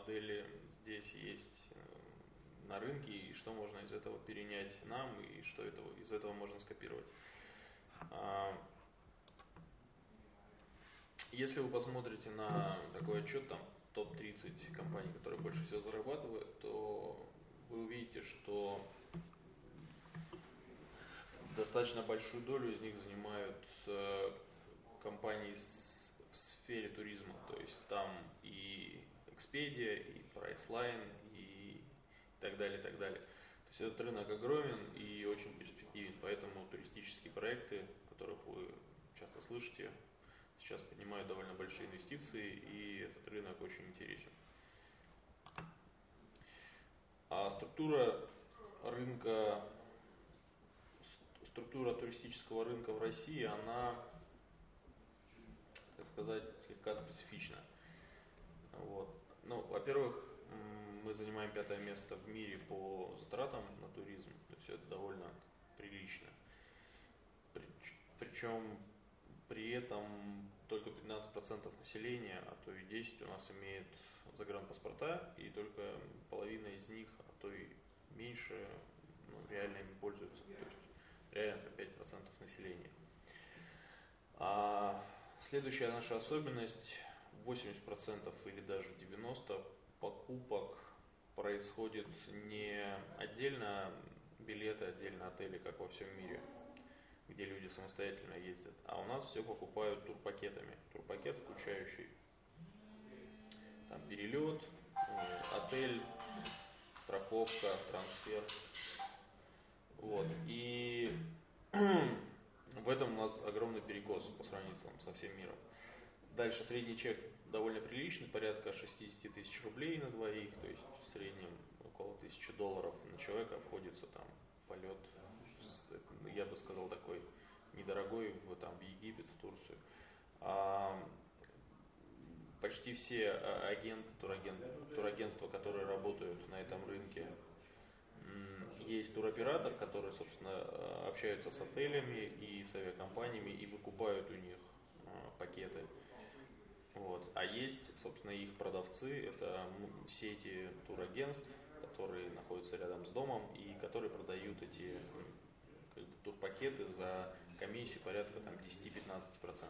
модели здесь есть на рынке, и что можно из этого перенять нам, и что из этого можно скопировать. Если вы посмотрите на такой отчет, там топ-30 компаний, которые больше всего зарабатывают, то вы увидите, что достаточно большую долю из них занимают компании в сфере туризма. То есть там и Expedia, и Priceline, и так далее, и так далее. То есть этот рынок огромен и очень перспективен, поэтому туристические проекты, о которых вы часто слышите, сейчас поднимают довольно большие инвестиции, и этот рынок очень интересен. А структура туристического рынка в России, она, так сказать, слегка специфична. Вот. Ну, во-первых, мы занимаем 5-е место в мире по затратам на туризм, то есть это довольно прилично. Причем при этом только 15% населения, а то и 10% у нас имеет загранпаспорта, и только половина из них, а то и меньше, реально ими пользуются. То есть реально это 5% населения. А следующая наша особенность: 80% или даже 90% покупок происходит не отдельно билеты, отдельно отели, как во всем мире, где люди самостоятельно ездят, а у нас все покупают турпакетами. Турпакет, включающий там перелет, отель, страховка, трансфер. Вот. И в этом у нас огромный перекос по сравнению со всем миром. Дальше средний чек довольно приличный, порядка 60 тысяч рублей на двоих, то есть в среднем около $1000 на человека обходится там полет, я бы сказал, такой недорогой в Египет, в Турцию. Почти все турагентства, которые работают на этом рынке, есть туроператор, который, собственно, общаются с отелями и с авиакомпаниями и выкупают у них пакеты. Вот. А есть, собственно, их продавцы, это сети турагентств, которые находятся рядом с домом и которые продают эти турпакеты за комиссию порядка 10-15%.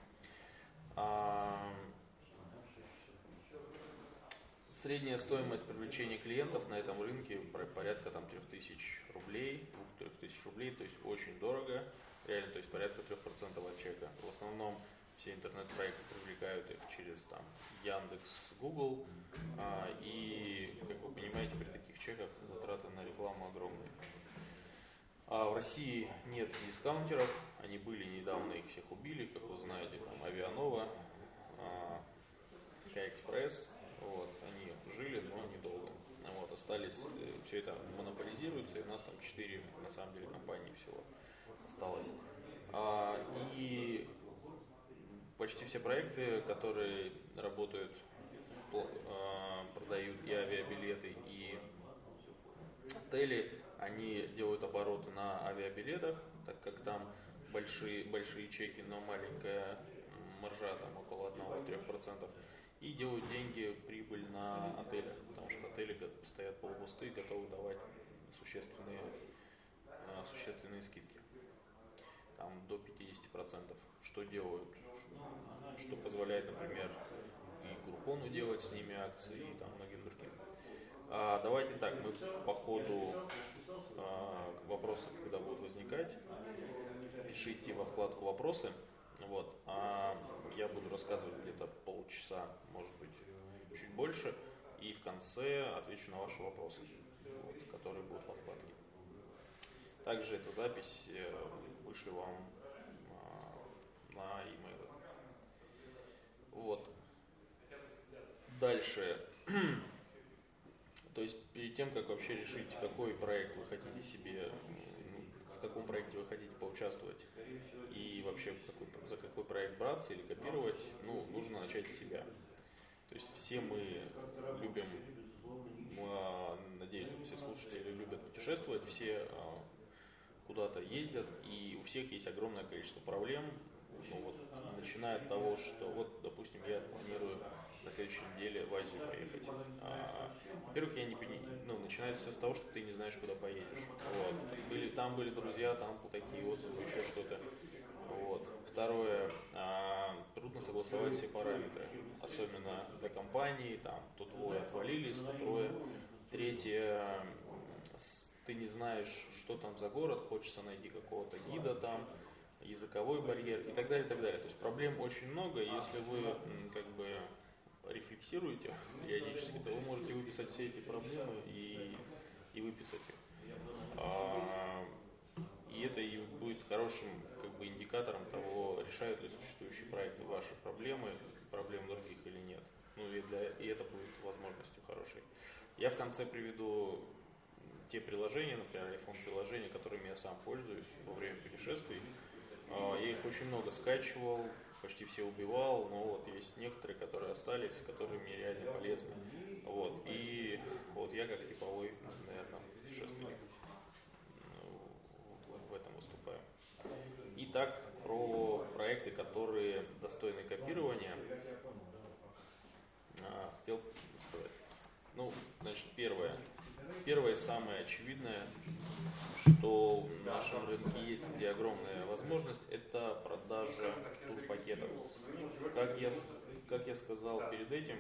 Средняя стоимость привлечения клиентов на этом рынке порядка 3000 рублей, 2000 рублей, то есть очень дорого, реально, то есть порядка 3% от чека. В основном все интернет-проекты привлекают их через Яндекс, Google, и, как вы понимаете, при таких чеках затраты на рекламу огромные. А в России нет дискаунтеров, они были недавно, их всех убили, как вы знаете, Авианова, SkyExpress, вот, они жили, но недолго. Вот, остались, все это монополизируется, и у нас 4, на самом деле, компании всего осталось. И почти все проекты, которые работают, продают и авиабилеты, и отели, они делают обороты на авиабилетах, так как там большие чеки, но маленькая маржа, около 1-3%, и делают прибыль на отелях, потому что отели стоят полупустые, готовы давать существенные скидки, до 50%, что делают, что позволяет, например, и Groupon делать с ними акции, и многим другим. Давайте так, мы по ходу вопросы, когда будут возникать, пишите во вкладку «Вопросы». Вот. Я буду рассказывать где-то полчаса, может быть, чуть больше, и в конце отвечу на ваши вопросы, которые будут во вкладке. Также эту запись вышлю вам на e-mail. Вот. Дальше. То есть перед тем, как вообще решить, какой проект вы хотите себе, в каком проекте вы хотите поучаствовать и вообще за какой проект браться или копировать, нужно начать с себя. То есть все мы любим, надеюсь, все слушатели любят путешествовать, все куда-то ездят, и у всех есть огромное количество проблем Ну, вот, начиная от того, что вот, допустим, я планирую на следующей неделе в Азию поехать. Во-первых, я не ну, начинается все с того, что ты не знаешь, куда поедешь. Вот. Там были друзья, там такие отзывы, еще что-то. Вот. Второе, трудно согласовать все параметры, особенно для компании, там, то двое отвалились, то трое. Третье, ты не знаешь, что там за город, хочется найти какого-то гида там, языковой барьер и так далее, и так далее. То есть проблем очень много, и если вы как бы рефлексируете периодически, то вы можете выписать все эти проблемы и выписать их. И это и будет хорошим как бы индикатором того, решают ли существующие проекты ваши проблемы других или нет. Ну и это будет возможностью хорошей. Я в конце приведу те приложения, например, iPhone-приложения, которыми я сам пользуюсь во время путешествий. Я их очень много скачивал, почти все убивал, но вот есть некоторые, которые остались, которые мне реально полезны. Вот. И вот я как типовой, наверное, путешественник в этом выступаю. Итак, про проекты, которые достойны копирования, хотел сказать. Ну, значит, первое и самое очевидное, что в нашем рынке есть, где огромная возможность, это продажа турпакетов. Как я сказал перед этим,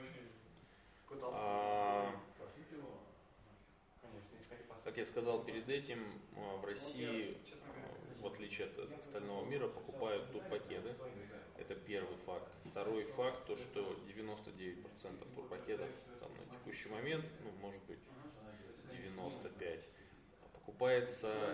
в России, в отличие от остального мира, покупают турпакеты. Это первый факт. Второй факт, то что 99% турпакетов там, на текущий момент, ну, может быть 95%, покупается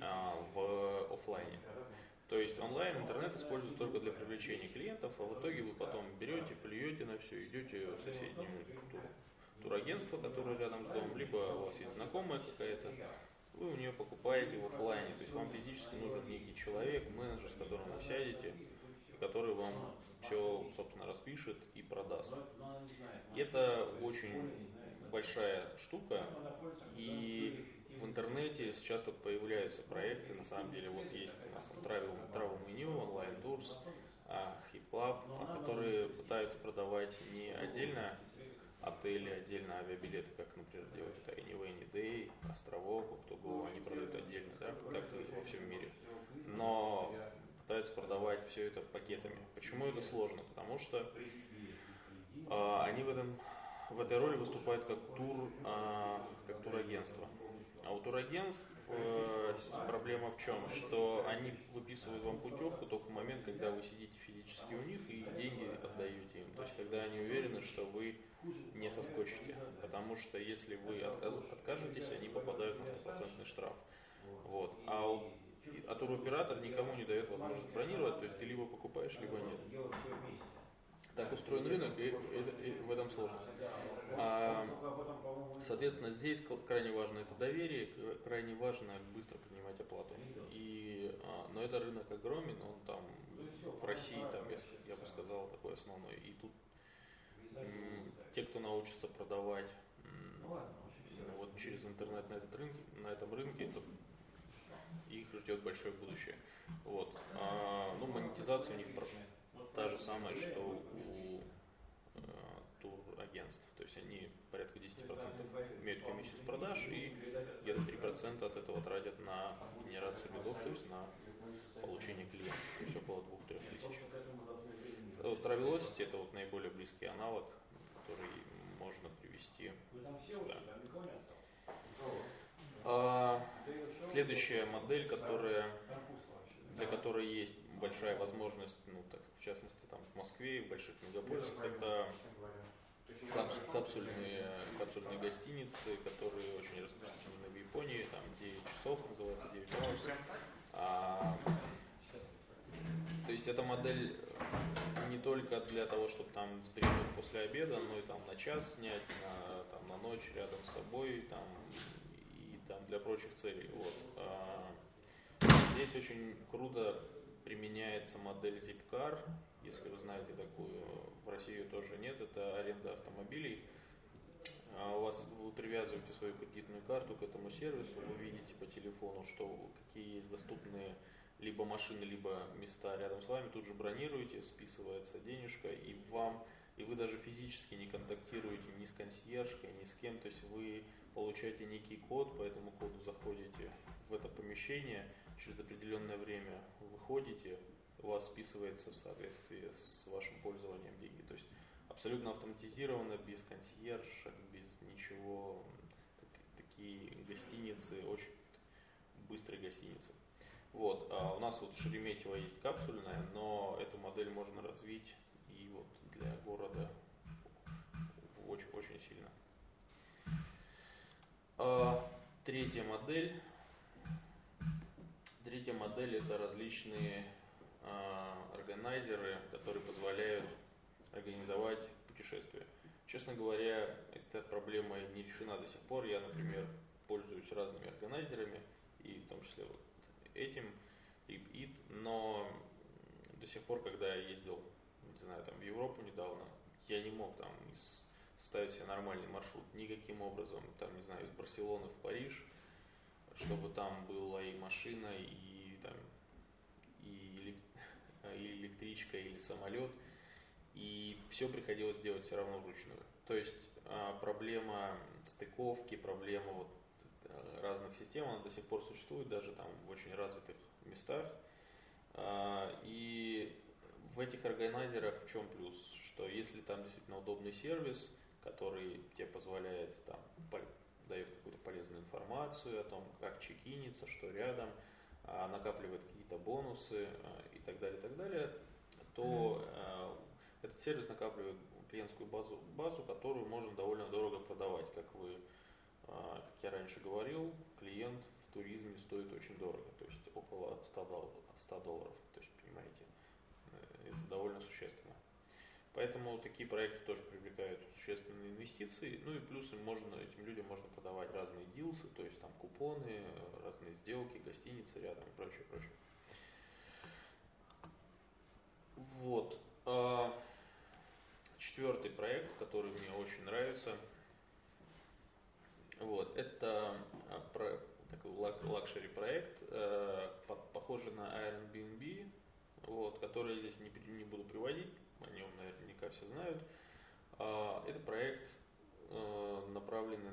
в офлайне. То есть онлайн, интернет используют только для привлечения клиентов, а в итоге вы потом берете, плюете на все, идете в соседнюю турагентство, которое рядом с домом, либо у вас есть знакомая какая-то, вы у нее покупаете в офлайне. То есть вам физически нужен некий человек, менеджер, с которым вы сядете, который вам все, собственно, распишет и продаст. И это очень большая штука, и в интернете сейчас тут появляются проекты, на самом деле, вот есть у нас там Travel Menu, Online Tours, Hip Club, которые пытаются продавать не отдельно отели, отдельно авиабилеты, как, например, делают это Anyway, Anyday, Островок, Octogo, они продают отдельно, да, как и во всем мире. Но пытаются продавать все это пакетами. Почему это сложно? Потому что они в этой роли выступают как турагентство. А у турагентств проблема в чем? Что они выписывают вам путевку только в момент, когда вы сидите физически у них и деньги отдаете им. То есть когда они уверены, что вы не соскочите. Потому что если вы откажетесь, они попадают на 100% штраф. Вот. А туроператор никому не дает возможность бронировать, то есть ты либо покупаешь, либо нет. Так устроен рынок, и в этом сложность. Соответственно, здесь крайне важно это доверие, крайне важно быстро принимать оплату. Но это рынок огромен, он там в России, там, я бы сказал, такой основной. И тут те, кто научится продавать вот через интернет на этом рынке, то их ждет большое будущее. Вот. Монетизация у них та же самая, что у турагентств. То есть они порядка 10% имеют комиссию с продаж и где-то 3% от этого тратят на генерацию лидов, то есть на получение клиентов. То есть около 2-3 тысяч. Travelocity это вот наиболее близкий аналог, который можно привести сюда. Следующая модель, для которой есть большая возможность, в частности там в Москве и в больших мегаполисах, это капсульные гостиницы, которые очень распространены в Японии, там 9 часов, называется 9 hours. То есть эта модель не только для того, чтобы там встретить после обеда, но и там на час снять, на ночь рядом с собой, и там для прочих целей. Вот. Здесь очень круто применяется модель Zipcar, если вы знаете такую, в России ее тоже нет, это аренда автомобилей. Вы привязываете свою кредитную карту к этому сервису, вы видите по телефону, какие есть доступные либо машины, либо места рядом с вами, тут же бронируете, списывается денежка, и вы даже физически не контактируете ни с консьержкой, ни с кем, то есть вы получаете некий код, по этому коду заходите в это помещение, через определенное время выходите, у вас списывается в соответствии с вашим пользованием деньги, то есть абсолютно автоматизировано, без консьержек, без ничего, такие гостиницы, очень быстрые гостиницы. Вот, у нас вот в Шереметьево есть капсульная, но эту модель можно развить и вот для города очень сильно. Третья модель это различные органайзеры, которые позволяют организовать путешествия. Честно говоря, эта проблема не решена до сих пор. Я, например, пользуюсь разными органайзерами, и в том числе вот этим, LipIt, но до сих пор, когда я ездил, не знаю, там в Европу недавно, я не мог там составить себе нормальный маршрут никаким образом, там, не знаю, из Барселоны в Париж, чтобы там была и машина, и там и электричка, или самолет, и все приходилось делать все равно вручную. То есть проблема стыковки, проблема вот разных систем, она до сих пор существует, даже там в очень развитых местах. И в этих органайзерах в чем плюс? Что если там действительно удобный сервис, который тебе позволяет, там, дает какую-то полезную информацию о том, как чекиниться, что рядом, накапливает какие-то бонусы и так далее, то этот сервис накапливает клиентскую базу, которую можно довольно дорого продавать. Как я раньше говорил, клиент в туризме стоит очень дорого, то есть около $100. То есть, понимаете, это довольно существенно. Поэтому такие проекты тоже привлекают существенные инвестиции. Ну и плюс этим людям можно продавать разные дилсы, то есть там купоны, разные сделки, гостиницы рядом и прочее. Вот. Четвертый проект, который мне очень нравится, вот, это такой лакшери проект, похожий на Airbnb, вот, который я здесь не буду приводить, о нем наверняка все знают. Это проект, направленный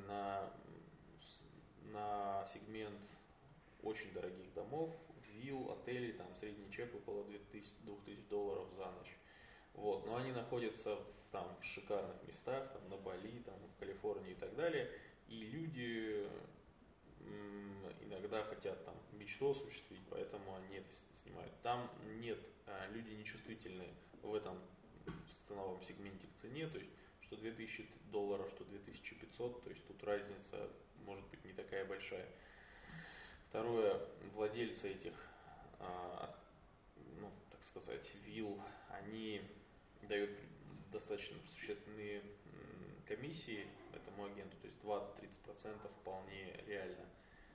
на сегмент очень дорогих домов, вилл, отелей, там средний чек около $2000 за ночь. Вот, но они находятся в шикарных местах, там, на Бали, там, в Калифорнии и так далее. И люди иногда хотят там мечту осуществить, поэтому они это снимают. Там нет, люди не чувствительны в этом ценовом сегменте к цене, то есть что $2000, что 2500, то есть тут разница может быть не такая большая. Второе, владельцы этих, так сказать, вилл, они дают достаточно существенные комиссии этому агенту, то есть 20-30% вполне реально.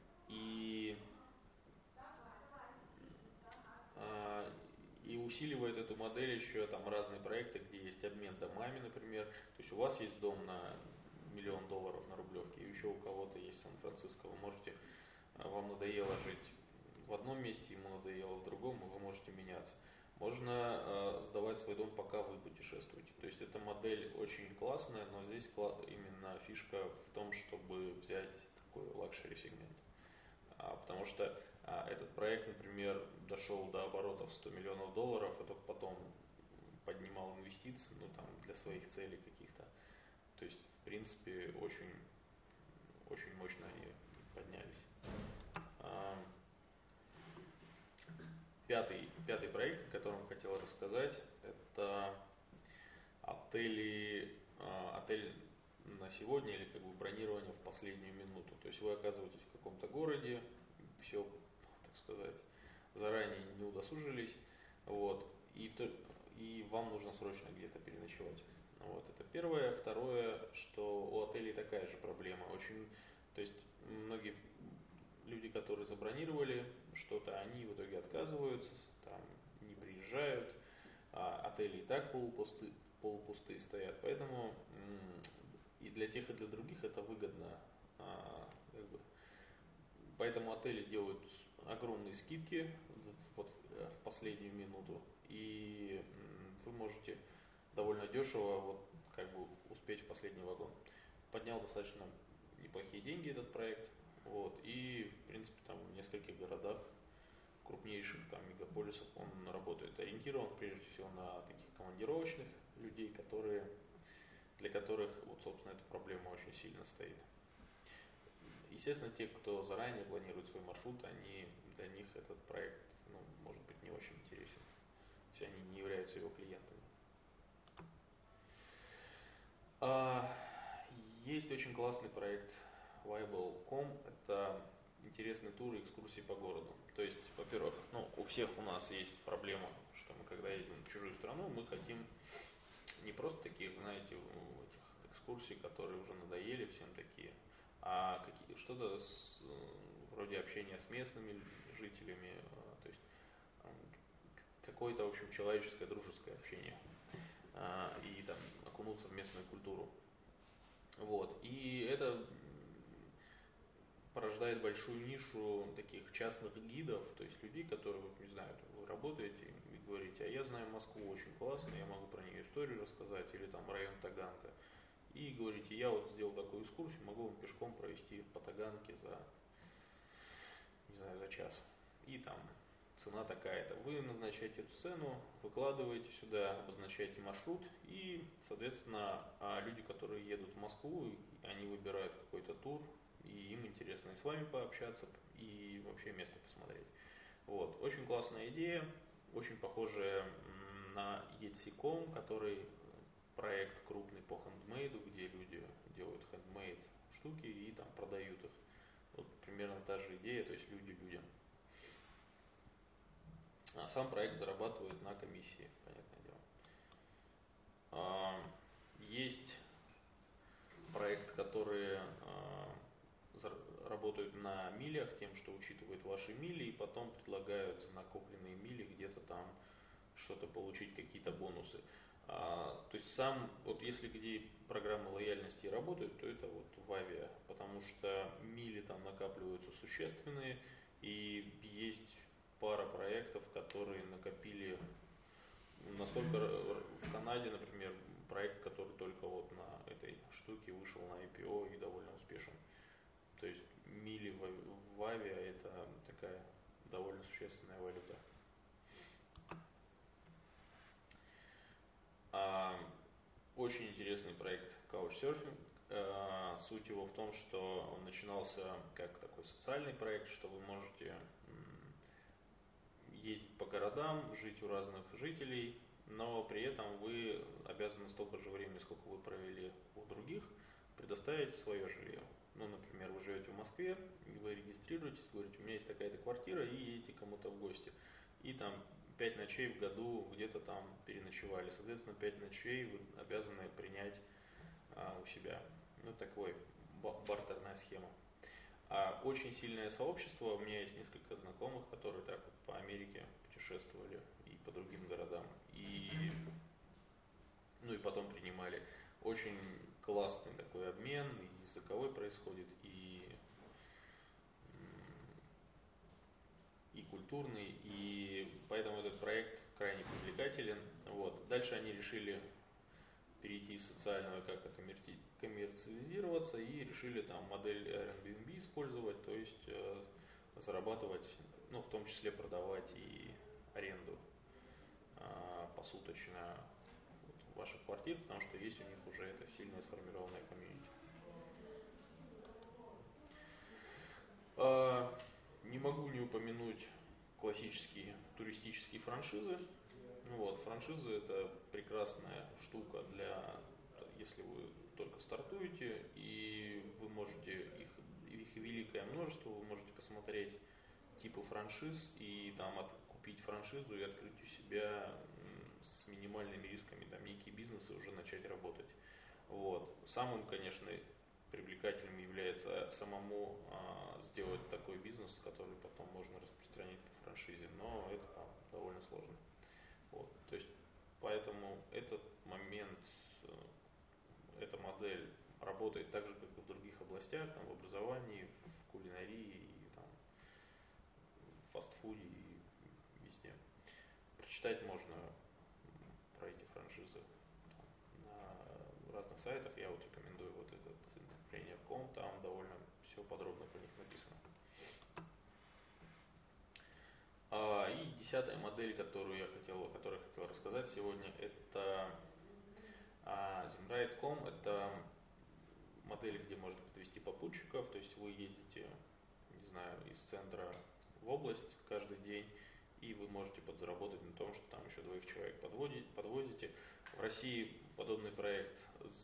И усиливает эту модель еще там разные проекты, где есть обмен домами, например. То есть у вас есть дом на $1 миллион на Рублевке, и еще у кого-то есть в Сан-Франциско. Вам надоело жить в одном месте, ему надоело в другом, и вы можете меняться. Можно сдавать свой дом, пока вы путешествуете. То есть эта модель очень классная, но здесь именно фишка в том, чтобы взять такой лакшери сегмент. Потому что этот проект, например, дошел до оборотов $100 миллионов, и только потом поднимал инвестиции, для своих целей каких-то. То есть, в принципе, очень, очень мощно они поднялись. Пятый проект, о котором хотел рассказать, это отель на сегодня, или как бы бронирование в последнюю минуту. То есть вы оказываетесь в каком-то городе, все, так сказать, заранее не удосужились, вот, и вам нужно срочно где-то переночевать. Вот, это первое. Второе, что у отелей такая же проблема. То есть многие люди, которые забронировали что-то, они в итоге отказываются, там, не приезжают, отели и так полупустые стоят, поэтому и для тех, и для других это выгодно, как бы, Поэтому отели делают огромные скидки вот в последнюю минуту, и вы можете довольно дешево вот как бы успеть в последний вагон. Поднял достаточно неплохие деньги этот проект, вот, и в принципе там в нескольких городах крупнейших там мегаполисов он работает. Ориентирован прежде всего на таких командировочных людей, для которых вот собственно эта проблема очень сильно стоит. Естественно, те, кто заранее планирует свой маршрут, для них этот проект, может быть, не очень интересен. То есть они не являются его клиентами. Есть очень классный проект Viable.com. Это интересные туры и экскурсии по городу. То есть, во-первых, у всех у нас есть проблема, что мы когда едем в чужую страну, мы хотим не просто таких, знаете, этих экскурсий, которые уже надоели всем такие, а что-то вроде общения с местными жителями, то есть какое-то, в общем, человеческое, дружеское общение, и там окунуться в местную культуру. Вот. И это порождает большую нишу таких частных гидов, то есть людей, которые, вот, не знаю, вы работаете и говорите, а я знаю Москву очень классно, я могу про нее историю рассказать, или там район Таганка. И говорите, я вот сделал такую экскурсию, могу вам пешком провести по Таганке за час. И там цена такая-то. Вы назначаете эту цену, выкладываете сюда, обозначаете маршрут, и, соответственно, люди, которые едут в Москву, они выбирают какой-то тур, и им интересно и с вами пообщаться, и вообще место посмотреть. Вот. Очень классная идея, очень похожая на Etsy.com, который проект крупный по хендмейду, где люди делают хендмейд штуки и там продают их. Вот примерно та же идея, то есть люди людям. А сам проект зарабатывает на комиссии, понятное дело. Есть проект, которые работают на милях, тем, что учитывают ваши мили, и потом предлагают за накопленные мили где-то там что-то получить, какие-то бонусы. То есть вот если где программы лояльности работают, то это вот в Авиа, потому что мили там накапливаются существенные, и есть пара проектов, которые накопили настолько в Канаде, например, проект, который только вот на этой штуке вышел на IPO и довольно успешен. То есть мили в Авиа это такая довольно существенная валюта. Очень интересный проект Couchsurfing. Суть его в том, что он начинался как такой социальный проект, что вы можете ездить по городам, жить у разных жителей, но при этом вы обязаны столько же времени, сколько вы провели у других, предоставить свое жилье. Например, вы живете в Москве, вы регистрируетесь, говорите, у меня есть такая-то квартира, и едете кому-то в гости. И там 5 ночей в году где-то там переночевали. Соответственно, 5 ночей вы обязаны принять у себя. Такой бартерная схема. Очень сильное сообщество. У меня есть несколько знакомых, которые так вот по Америке путешествовали и по другим городам. И потом принимали. Очень классный такой обмен, и языковой происходит, и культурный, и поэтому этот проект крайне привлекателен. Вот. Дальше они решили перейти из социального и как-то коммерциализироваться, и решили там модель Airbnb использовать, то есть зарабатывать, в том числе продавать и аренду посуточно ваших квартир, потому что есть у них уже это сильно сформированная комьюнити. Не могу не упомянуть классические туристические франшизы. Франшизы это прекрасная штука если вы только стартуете, и вы можете их великое множество, вы можете посмотреть типы франшиз и там купить франшизу и открыть у себя с минимальными рисками там некие бизнесы уже начать работать. Самым, конечно, привлекательным является самому сделать такой бизнес, который потом можно распространить по франшизе, но это там довольно сложно. То есть, поэтому этот момент, эта модель работает так же, как и в других областях, там, в образовании, в кулинарии и там, в фастфуде и везде. Прочитать можно про эти франшизы на разных сайтах. Я вот рекомендую вот этот Entrepreneur.com, там довольно все подробно про них написано. И 10-я модель, о которой я хотел рассказать сегодня, это Zenride.com. Это модель, где можно подвести попутчиков, то есть вы ездите, не знаю, из центра в область каждый день, и вы можете подзаработать на том, что там еще 2 человек подвозите. В России подобный проект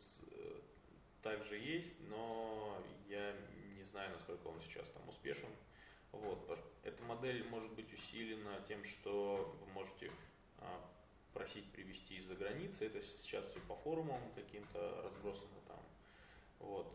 также есть, но я не знаю, насколько он сейчас там успешен. Вот. Эта модель может быть усилена тем, что вы можете просить привезти из-за границы. Это сейчас все по форумам каким-то разбросано там. Вот.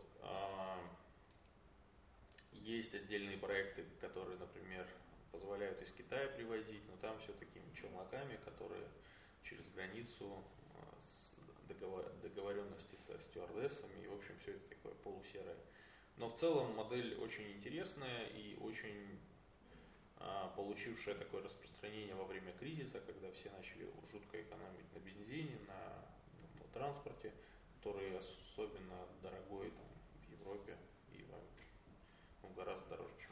Есть отдельные проекты, которые, например, позволяют из Китая привозить, но там все такими челноками, которые через границу с договоренности со стюардессами, и в общем все это такое полусерое. Но в целом модель очень интересная и очень получившая такое распространение во время кризиса, когда все начали жутко экономить на бензине, на транспорте, который особенно дорогой там, в Европе и гораздо дороже, чем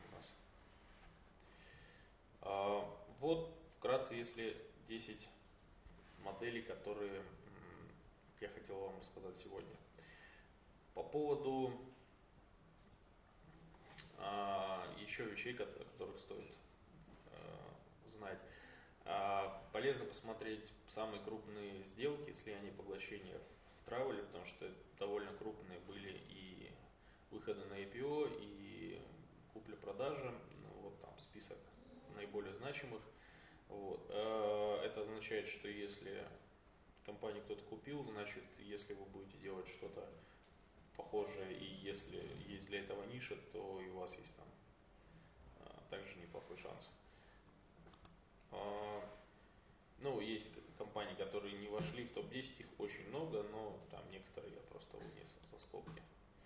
у нас. Вот вкратце, если 10 моделей, которые я хотел вам рассказать сегодня. По поводу еще вещей, которых стоит знать. Полезно посмотреть самые крупные сделки, если они поглощения в травеле, потому что довольно крупные были и выходы на IPO, и купля-продажа. Вот там список наиболее значимых. Вот. Это означает, что если компанию кто-то купил, значит, если вы будете делать что-то похожее, и если есть для этого ниша, то и у вас есть там также неплохой шанс. Ну, есть компании, которые не вошли в топ-10, их очень много, но там некоторые я просто вынес со скобки.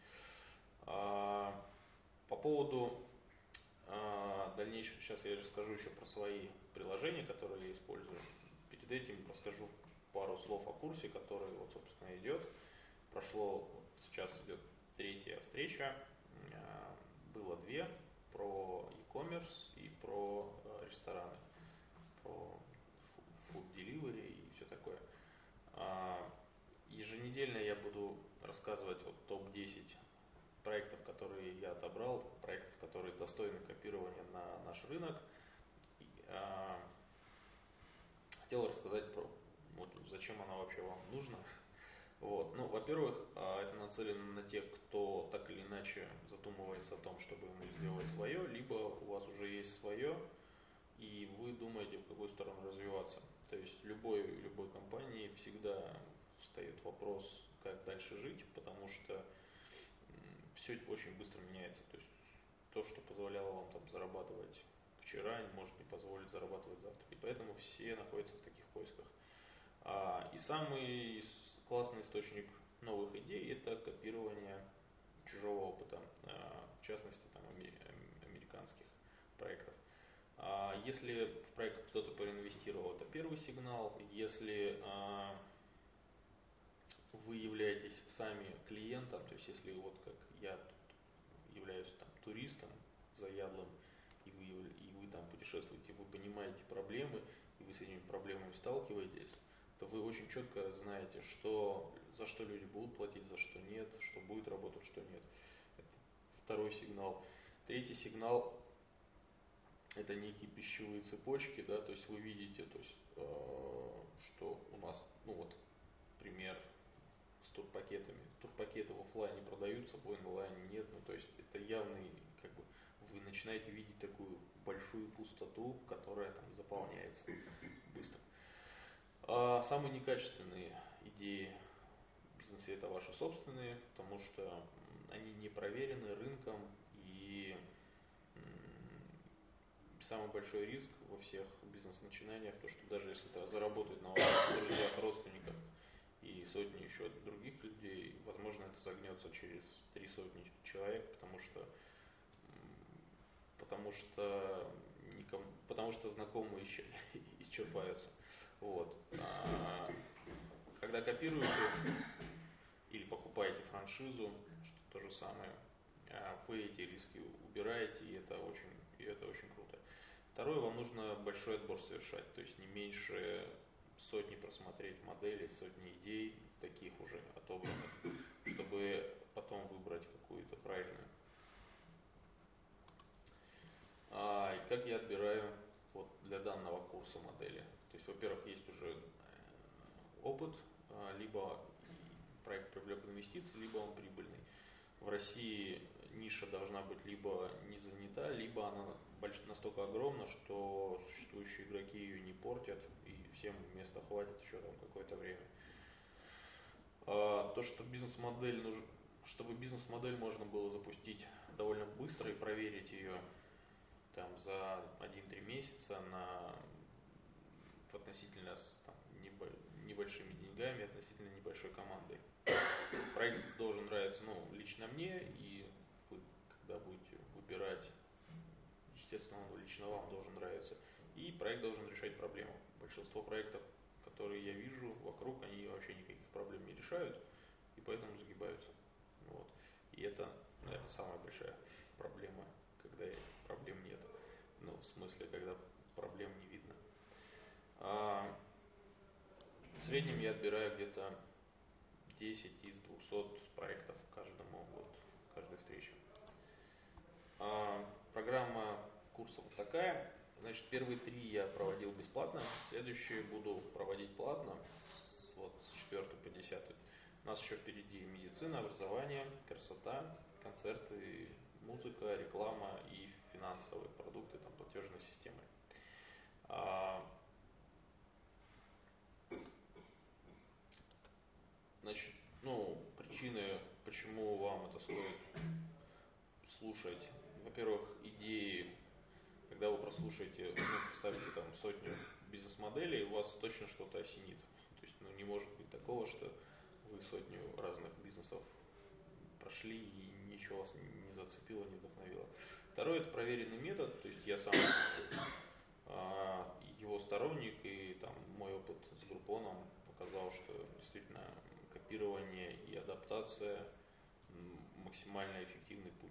По поводу дальнейшего, сейчас я расскажу еще про свои приложения, которые я использую. Перед этим расскажу пару слов о курсе, который вот, собственно, идет. Прошло, вот сейчас идет 3-я встреча, было 2 про e-commerce и про рестораны, про food delivery и все такое. Еженедельно я буду рассказывать вот топ-10 проектов, которые я отобрал, проектов, которые достойны копирования на наш рынок. Хотел рассказать про, вот, зачем она вообще вам нужна. Вот. Ну, во-первых, это нацелено на тех, кто так или иначе задумывается о том, чтобы ему сделать свое, либо у вас уже есть свое, и вы думаете, в какую сторону развиваться. То есть любой компании всегда встает вопрос, как дальше жить, потому что все очень быстро меняется. То есть то, что позволяло вам там зарабатывать вчера, не может не позволить зарабатывать завтра. И поэтому все находятся в таких поисках. И самый классный источник новых идей – это копирование чужого опыта, в частности там, американских проектов. Если в проект кто-то проинвестировал, это первый сигнал. Если вы являетесь сами клиентом, то есть если вот как я являюсь там, туристом заядлым, и вы там путешествуете, вы понимаете проблемы, и вы с этими проблемами сталкиваетесь, то вы очень четко знаете, за что люди будут платить, за что нет, что будет работать, что нет. Это второй сигнал. Третий сигнал – это некие пищевые цепочки, да, то есть вы видите, то есть, что у нас, ну вот, пример с турпакетами. Турпакеты в офлайне продаются, в онлайне нет, ну то есть это явный, как бы, вы начинаете видеть такую большую пустоту, которая там заполняется быстро. Самые некачественные идеи в бизнесе это ваши собственные, потому что они не проверены рынком, и самый большой риск во всех бизнес-начинаниях, то что даже если это заработает на ваших друзьях, родственниках и сотни еще других людей, возможно, это загнется через 3 сотни человек, потому что никому, потому что знакомые исчерпаются. Вот. Когда копируете или покупаете франшизу, что то же самое, вы эти риски убираете, и это очень круто. Второе, вам нужно большой отбор совершать, то есть не меньше сотни просмотреть моделей, сотни идей, таких уже отобранных, чтобы потом выбрать какую-то правильную. И как я отбираю вот для данного курса модели? То есть, во-первых, есть уже опыт, либо проект привлек инвестиции, либо он прибыльный. В России ниша должна быть либо не занята, либо она настолько огромна, что существующие игроки ее не портят, и всем места хватит еще там какое-то время. То, что чтобы бизнес-модель можно было запустить довольно быстро и проверить ее там, за 1-3 месяца относительно там, небольшими деньгами, относительно небольшой командой. Проект должен нравиться лично мне, и вы, когда будете выбирать, естественно, он лично вам должен нравиться. И проект должен решать проблему. Большинство проектов, которые я вижу вокруг, они вообще никаких проблем не решают, и поэтому загибаются. Вот. И это, наверное, самая большая проблема, когда проблем нет. В смысле, когда проблем не видно. В среднем я отбираю где-то 10 из 200 проектов каждой встрече. Программа курса вот такая. Значит, первые 3 я проводил бесплатно, следующие буду проводить платно, с 4 по 10. У нас еще впереди медицина, образование, красота, концерты, музыка, реклама и финансовые продукты, там, платежные системы. Значит, причины, почему вам это стоит слушать. Во-первых, идеи, когда вы прослушаете, представьте там сотню бизнес-моделей, у вас точно что-то осенит. То есть, не может быть такого, что вы сотню разных бизнесов прошли и ничего вас не зацепило, не вдохновило. Второе, это проверенный метод, то есть я сам его сторонник, и там мой опыт с Groupon показал, что действительно копирование и адаптация максимально эффективный путь.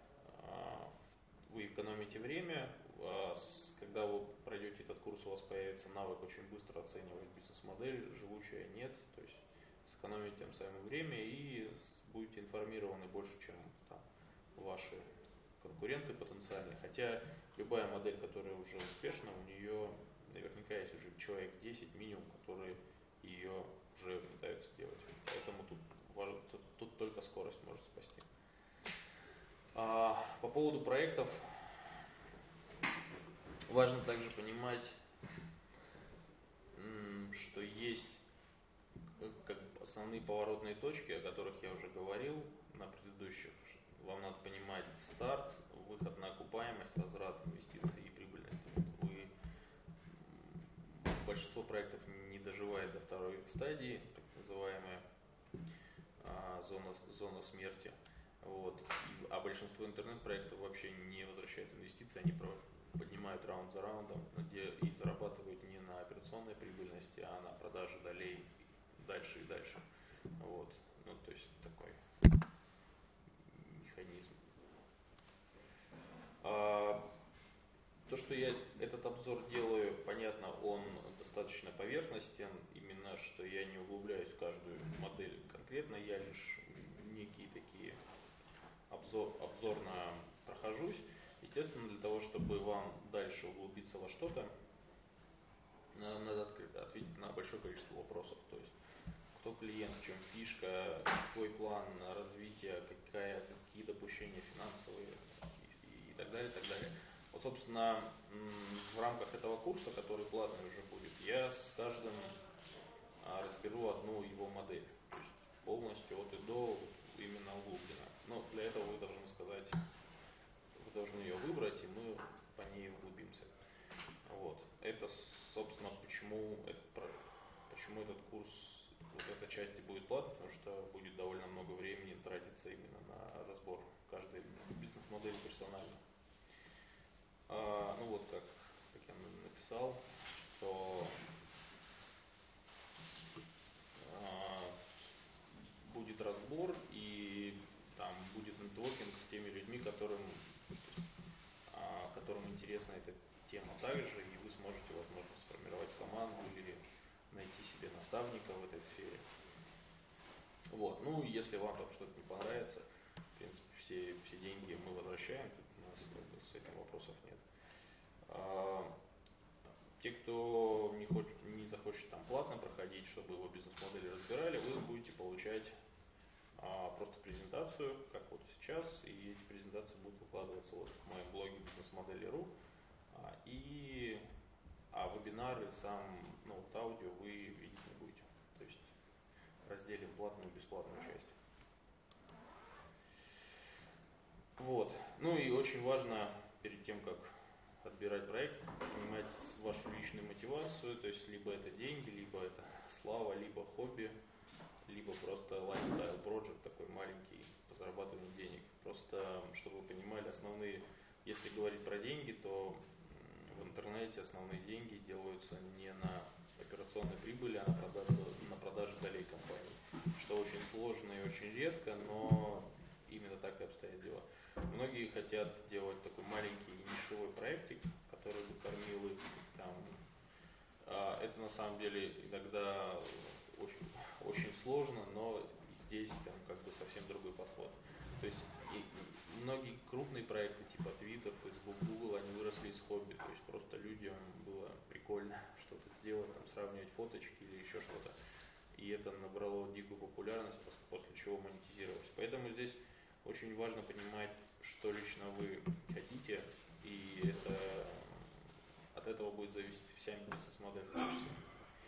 Вы экономите время, когда вы пройдете этот курс, у вас появится навык очень быстро оценивать бизнес-модель, живучая нет, то есть сэкономите тем самым время и будете информированы больше, чем там, ваши конкуренты потенциальные. Хотя любая модель, которая уже успешна, у нее наверняка есть уже человек 10 минимум, которые ее уже пытаются делать. Поэтому тут только скорость может спасти. По поводу проектов важно также понимать, что есть основные поворотные точки, о которых я уже говорил на предыдущих. Вам надо понимать старт, выход на окупаемость, возврат инвестиций и прибыльность. Большинство проектов не доживает до второй стадии, так называемая зона смерти. А большинство интернет-проектов вообще не возвращают инвестиции, они поднимают раунд за раундом, и зарабатывают не на операционной прибыльности, а на продаже долей дальше и дальше. То есть такой механизм. То, что я этот обзор делаю, понятно, он достаточно поверхностен, именно что я не углубляюсь в каждую модель конкретно, я лишь некие такие обзорно прохожусь. Естественно, для того, чтобы вам дальше углубиться во что-то, надо ответить на большое количество вопросов. То есть, кто клиент, в чем фишка, какой план развития, какие допущения финансовые и так далее, и так далее. Собственно, в рамках этого курса, который платный уже будет, я с каждым разберу одну его модель. То есть полностью от и до именно углубленно. Но для этого вы должны ее выбрать, и мы по ней углубимся. Это, собственно, почему этот курс, эта часть будет платной, потому что будет довольно много времени тратиться именно на разбор каждой бизнес-модели персонально. Ну вот как я написал, что будет разбор и там будет нетворкинг с теми людьми, которым интересна эта тема также, и вы сможете, возможно, сформировать команду или найти себе наставника в этой сфере. Вот. Ну, если вам там что-то не понравится, в принципе, все деньги мы возвращаем, тут у нас как бы с этим вопросов нет. Те, кто не захочет там платно проходить, чтобы его бизнес-модели разбирали, вы будете получать просто презентацию, как вот сейчас, и эти презентации будут выкладываться вот в моем блоге businessmodeli.ru, вебинары, сам вот аудио вы видеть не будете. То есть разделим платную и бесплатную часть. Вот. Ну и очень важно перед тем, как отбирать проект, понимать вашу личную мотивацию, то есть либо это деньги, либо это слава, либо хобби, либо просто lifestyle project такой маленький по зарабатыванию денег. Просто, чтобы вы понимали, основные, если говорить про деньги, то в интернете основные деньги делаются не на операционной прибыли, а на продаже долей компании, что очень сложно и очень редко, но именно так и обстоят дела. Многие хотят делать такой маленький нишевой проектик, который бы кормил их там. Это на самом деле иногда очень, очень сложно, но здесь там как бы совсем другой подход. То есть многие крупные проекты типа Twitter, Facebook, Google, они выросли из хобби. То есть просто людям было прикольно что-то сделать, там, сравнивать фоточки или еще что-то. И это набрало дикую популярность, после чего монетизировалось. Поэтому здесь очень важно понимать, что лично вы хотите, и от этого будет зависеть вся бизнес-модель в том числе.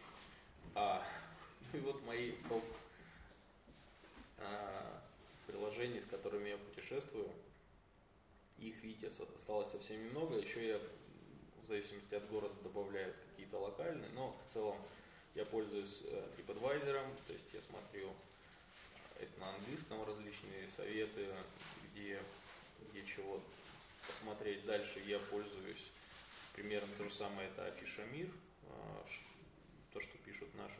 Ну и вот мои топ приложений, с которыми я путешествую. Их, видите, осталось совсем немного. Еще я в зависимости от города добавляю какие-то локальные, но в целом я пользуюсь TripAdvisor, то есть я смотрю это на английском, различные советы, где чего посмотреть. Дальше я пользуюсь примерно то же самое, это Афиша Мир, то, что пишут наши.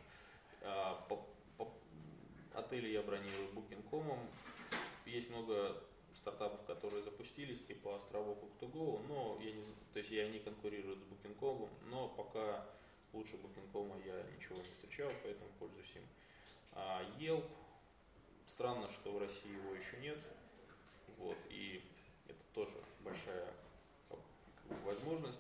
Отели я бронирую Booking.com. Есть много стартапов, которые запустились, типа островов Book2Go, но я не конкурирую с Booking.com, но пока лучше Booking.com я ничего не встречал, поэтому пользуюсь им. Yelp. Странно, что в России его еще нет. Вот, и это тоже большая возможность.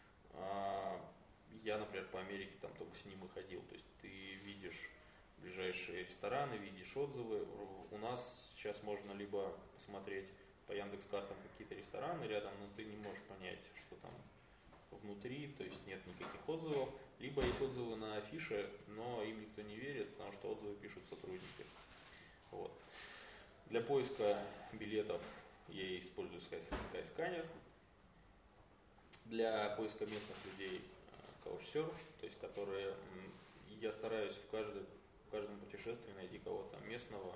Я, например, по Америке там только с ним и ходил. То есть ты видишь ближайшие рестораны, видишь отзывы. У нас сейчас можно либо посмотреть по Яндекс.Картам какие-то рестораны рядом, но ты не можешь понять, что там внутри, то есть нет никаких отзывов. Либо есть отзывы на афише, но им никто не верит, потому что отзывы пишут сотрудники. Вот. Для поиска билетов я использую Skyscanner. Для поиска местных людей Couchsurf, то есть которые я стараюсь в каждом путешествии найти кого-то местного,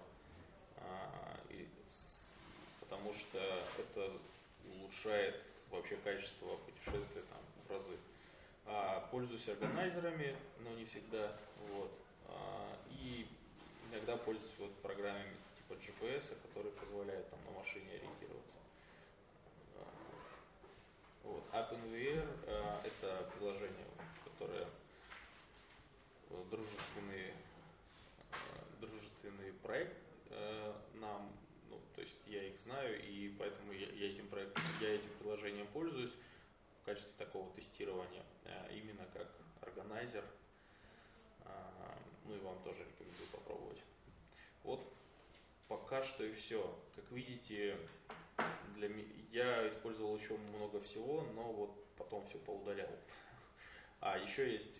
потому что это улучшает вообще качество путешествия там в разы. Пользуюсь органайзерами, но не всегда. Вот. И иногда пользуюсь программами типа GPS, которые позволяют там на машине ориентироваться. Вот. OpenVR это приложение, которое дружественный проект нам, то есть я их знаю, и поэтому я этим приложением пользуюсь в качестве такого тестирования, именно как органайзер. Ну и вам тоже рекомендую попробовать. Вот пока что и все. Как видите, я использовал еще много всего, но вот потом все поудалял. Еще есть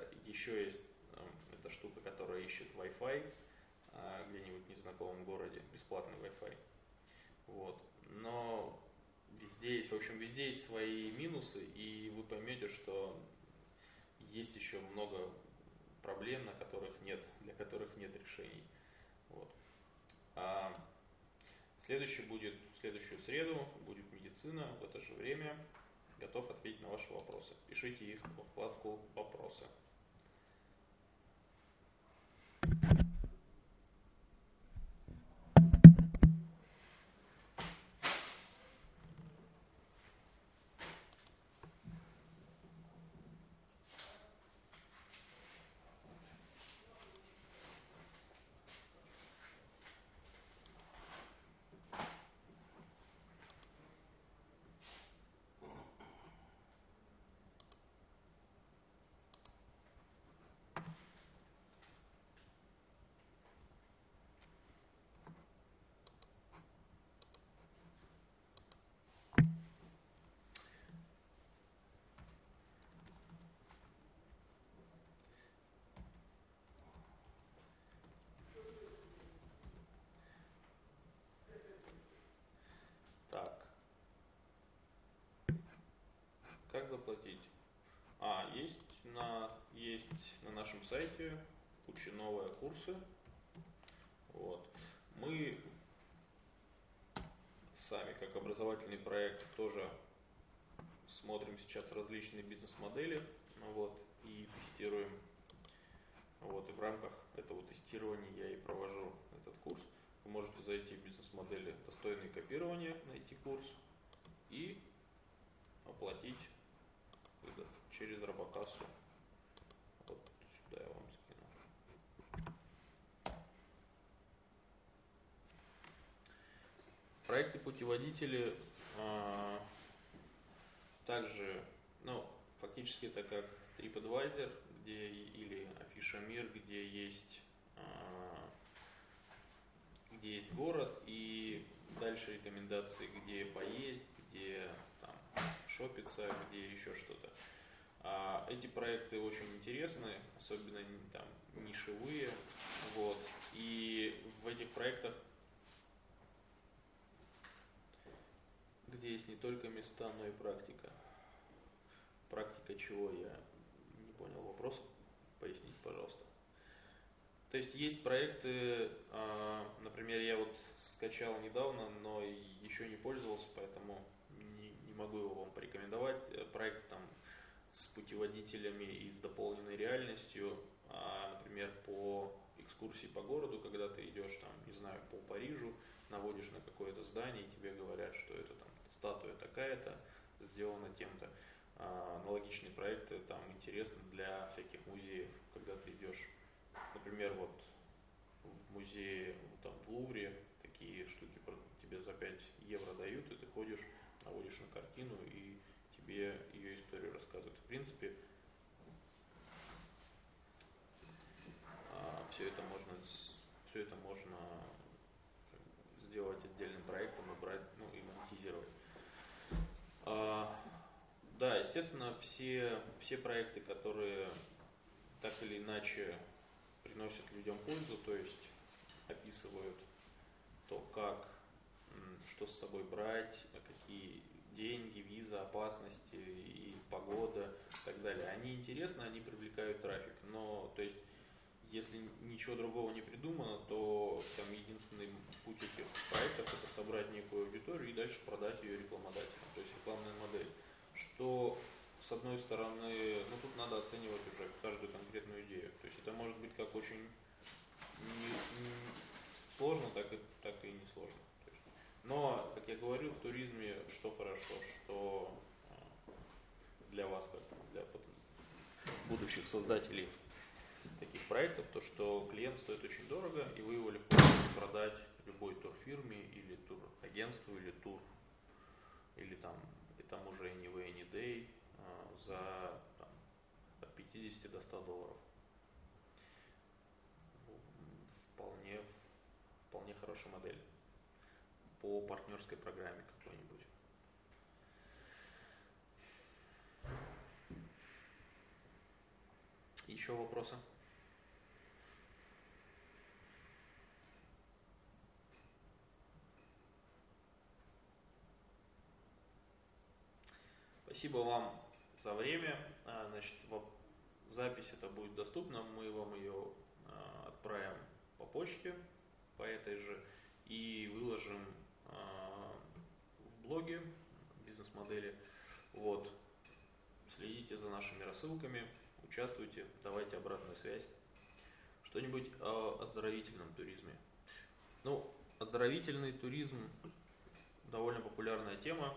эта штука, которая ищет Wi-Fi где-нибудь в незнакомом городе, бесплатный Wi-Fi. Вот. Но везде есть свои минусы, и вы поймете, что есть еще много проблем, для которых нет решений. Вот. В следующую среду будет медицина в это же время. готов ответить на ваши вопросы. Пишите их во вкладку «Вопросы». Так, как заплатить? Есть на нашем сайте куча новые курсы. Вот. Мы сами, как образовательный проект, тоже смотрим сейчас различные бизнес-модели, вот, и тестируем. Вот, и в рамках этого тестирования я и провожу этот курс. Вы можете зайти в бизнес-модели «Достойные копирования», найти курс и оплатить через робокассу. Вот сюда я вам скину. В проекте «Путеводители» также, фактически это как TripAdvisor, или Афиша Мир, где есть город и дальше рекомендации, где поесть, где там шопиться, где еще что-то. Эти проекты очень интересны, особенно там нишевые. Вот. И в этих проектах, где есть не только места, но и практика. Практика чего, я не понял вопрос. Поясните, пожалуйста. То есть проекты, например, я вот скачал недавно, но еще не пользовался, поэтому не могу его вам порекомендовать. Проекты там с путеводителями и с дополненной реальностью, например, по экскурсии по городу, когда ты идешь там, не знаю, по Парижу, наводишь на какое-то здание, и тебе говорят, что это там статуя такая-то, сделана тем-то. Аналогичные проекты там интересны для всяких музеев, когда ты идешь, например, вот в музее там, в Лувре такие штуки тебе за 5 евро дают, и ты ходишь, наводишь на картину, и тебе ее историю рассказывают. В принципе, все это можно сделать отдельным проектом и брать, и монетизировать. Да, естественно, все проекты, которые так или иначе приносят людям пользу, то есть описывают то, что с собой брать, какие деньги, виза, опасности и погода и так далее. Они интересны, они привлекают трафик, но то есть если ничего другого не придумано, то там единственный путь этих проектов это собрать некую аудиторию и дальше продать ее рекламодателям, то есть рекламная модель. Что с одной стороны, тут надо оценивать уже каждую конкретную идею. То есть это может быть как очень сложно, так и не сложно. Но, как я говорил, в туризме что хорошо, что для вас, как для будущих создателей таких проектов, то что клиент стоит очень дорого, и вы его легко можете продать любой турфирме или турагентству, или тому же Anyway, Anyday за от 50 до 100 долларов. Вполне хорошая модель по партнерской программе какой-нибудь. Еще вопросы? Спасибо вам за время. Значит, запись это будет доступна, мы вам ее отправим по почте, по этой же, и выложим в блоге бизнес-модели. Вот. Следите за нашими рассылками, участвуйте, давайте обратную связь. Что-нибудь о оздоровительном туризме. Ну, оздоровительный туризм довольно популярная тема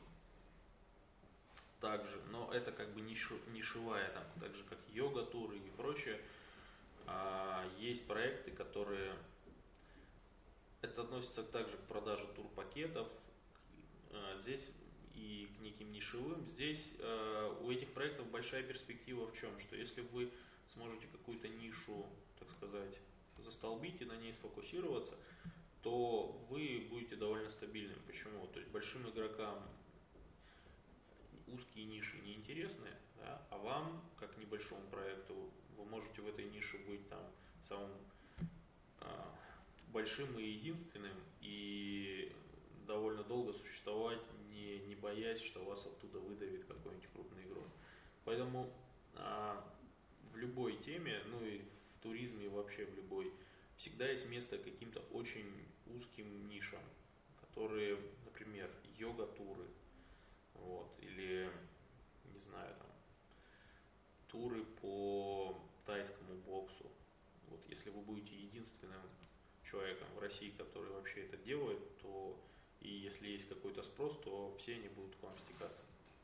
также, но это как бы нишевая, там, так же как йога-туры и прочее. Есть проекты, которые, это относится также к продаже турпакетов, здесь и к неким нишевым. Здесь у этих проектов большая перспектива в чем? Что если вы сможете какую-то нишу, так сказать, застолбить и на ней сфокусироваться, то вы будете довольно стабильным. Почему? То есть большим игрокам узкие ниши неинтересны, да, а вам, как небольшому проекту, вы можете в этой нише быть там самым большим и единственным и довольно долго существовать, не боясь, что вас оттуда выдавит какой-нибудь крупный игрок. Поэтому в любой теме, ну и в туризме вообще в любой, всегда есть место каким-то очень узким нишам, которые, например, йога-туры, вот, или, не знаю, там, туры по тайскому боксу. Вот, если вы будете единственным человеком в России, который вообще это делает, то и если есть какой-то спрос, то все они будут к вам стекаться.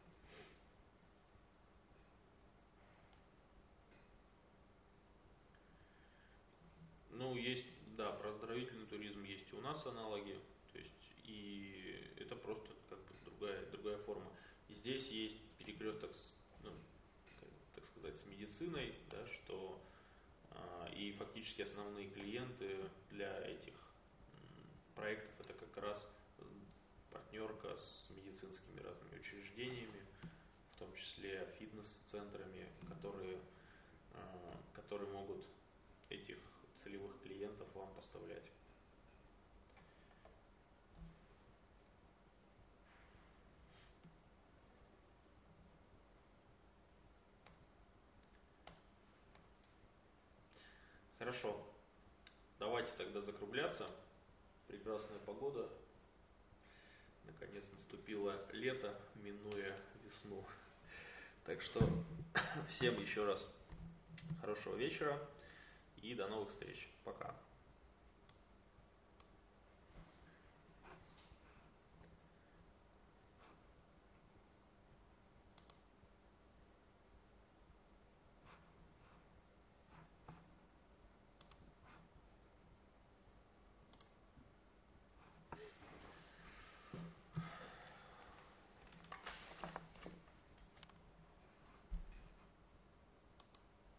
Ну, есть, да, про оздоровительный туризм есть и у нас аналоги, то есть и это просто как бы другая форма. И здесь есть перекресток с, ну, так сказать, с медициной, да, что и фактически основные клиенты для этих проектов это как раз партнерка с медицинскими разными учреждениями, в том числе фитнес-центрами, которые могут этих целевых клиентов вам поставлять. Хорошо, давайте тогда закругляться. Прекрасная погода. Наконец наступило лето, минуя весну. Так что всем еще раз хорошего вечера и до новых встреч. Пока.